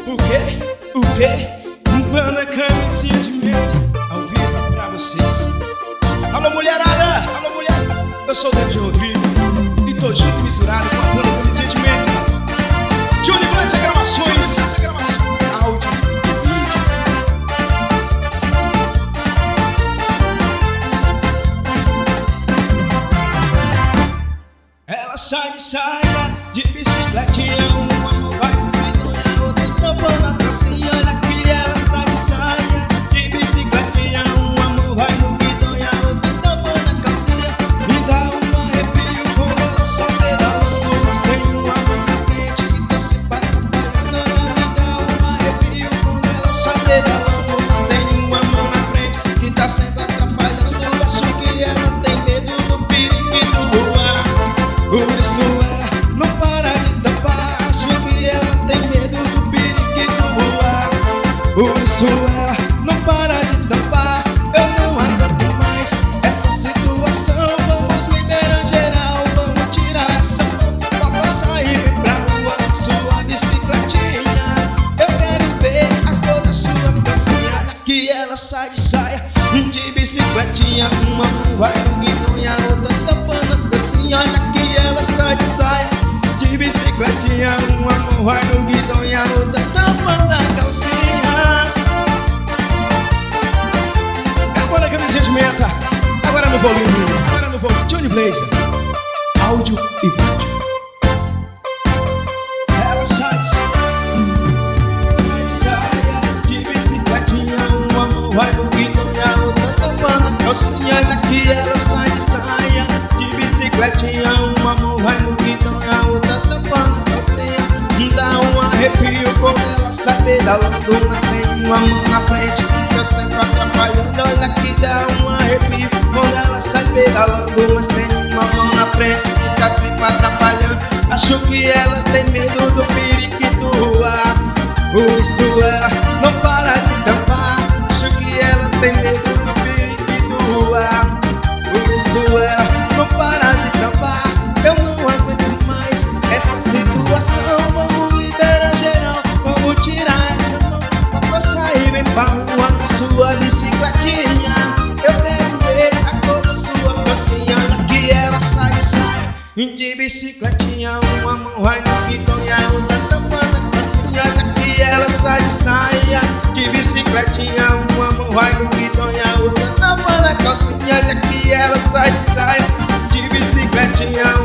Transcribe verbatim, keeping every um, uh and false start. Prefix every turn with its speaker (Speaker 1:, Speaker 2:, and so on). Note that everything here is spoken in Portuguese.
Speaker 1: O quê? O quê? Um pano é camisinha de menta, ao vivo pra vocês. Alô mulherada, alô mulher. Eu sou o David Rodrigo e tô junto e misturado com a banda camisinha de menta. Johnny Blanche gravações, gravações, áudio e vídeo. Ela sai de saia, de bicicletinha, uma mão vai comigo e a outra tampando a calcinha. Olha que ela sai de saia, de bicicletinha, uma mão vai no guidão e a outra tampando a calcinha. Me dá um arrepio quando ela só pedalando, mas tem uma mão na frente que tá se atrapalhando. Me dá um arrepio quando ela só pedalando, mas tem uma mão na frente que tá sempre atrapalhando. Eu acho que ela tem medo do periquito voar. Por isso é, não para de tampar. Acho que ela tem medo do periquito voar. Por isso é, não para de tampar. Eu não aguento mais essa situação. Vamos liberar geral, vamos tirar essa mão. Falta sair pra rua na sua bicicletinha. Eu quero ver a cor da sua calcinha. Olha que ela sai de saia, de bicicletinha, uma mão vai no guidão e a outra tampando a calcinha. Olha que ela sai de saia, de bicicletinha, uma mão vai no guidão e a outra tampando a calcinha. Agora a camisinha de menta, agora no volume, agora no volume. Johnny Blazer, áudio e vídeo. Ela sai de saia, de bicicletinha, uma mão vai no guidão e a outra tampando a calcinha. Olha que ela sai de saia, de bicicletinha, uma mão vai no guidão e a outra tampando a calcinha. Me dá um arrepio quando ela sai pedalando, mas tem uma mão na frente que tá sempre atrapalhando. Olha que dá um arrepio quando ela sai pedalando, mas tem uma mão na frente que tá sempre atrapalhando. Acho que ela tem medo do periquito voar. Por isso ela não para de tampar. Acho que ela tem medo do periquito voar. Por isso ela não para de tampar. Eu não aguento mais essa situação. Vamos liberar geral, vamos tirar essa mão. Pra sair bem pra rua na sua bicicletinha. Eu quero ver a cor da sua calcinha. Olha que ela sai de saia, de bicicletinha, uma mão vai no guidão e a outra tampando a calcinha. Olha que ela sai de saia, de bicicletinha, uma mão vai no guidão e a outra tampando a calcinha. Olha que ela sai de saia, de bicicletinha,